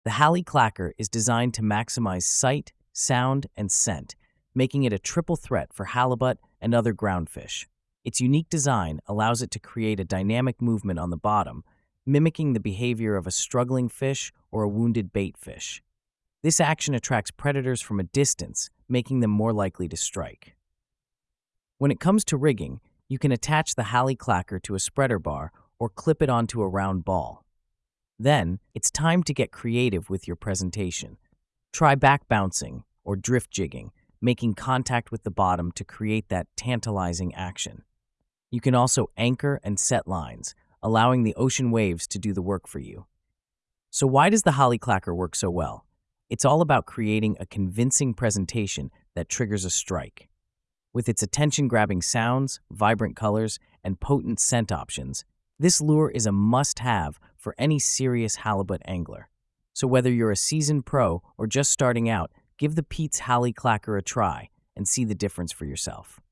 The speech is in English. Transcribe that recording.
The Halley Clacker is designed to maximize sight, sound, and scent, making it a triple threat for halibut and other groundfish. Its unique design allows it to create a dynamic movement on the bottom, mimicking the behavior of a struggling fish or a wounded bait fish. This action attracts predators from a distance, making them more likely to strike. When it comes to rigging, you can attach the Halley Clacker to a spreader bar or clip it onto a round ball. Then, it's time to get creative with your presentation. Try back bouncing or drift jigging, making contact with the bottom to create that tantalizing action. You can also anchor and set lines, allowing the ocean waves to do the work for you. So why does the Halley Clacker work so well? It's all about creating a convincing presentation that triggers a strike. With its attention-grabbing sounds, vibrant colors, and potent scent options, this lure is a must-have for any serious halibut angler. So whether you're a seasoned pro or just starting out, give the Pete's Halley Clacker a try and see the difference for yourself.